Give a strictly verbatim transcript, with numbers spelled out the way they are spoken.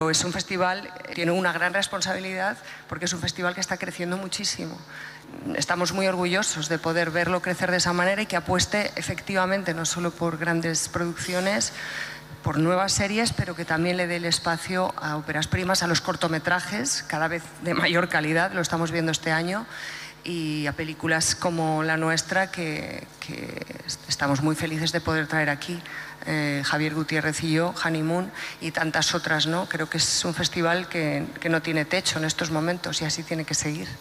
Es un festival que tiene una gran responsabilidad porque es un festival que está creciendo muchísimo. Estamos muy orgullosos de poder verlo crecer de esa manera y que apueste efectivamente no solo por grandes producciones, por nuevas series, pero que también le dé el espacio a óperas primas, a los cortometrajes, cada vez de mayor calidad, lo estamos viendo este año, y a películas como la nuestra que, que estamos muy felices de poder traer aquí. Eh, Javier Gutiérrez y yo, Honeymoon y tantas otras, ¿no? Creo que es un festival que, que no tiene techo en estos momentos y así tiene que seguir.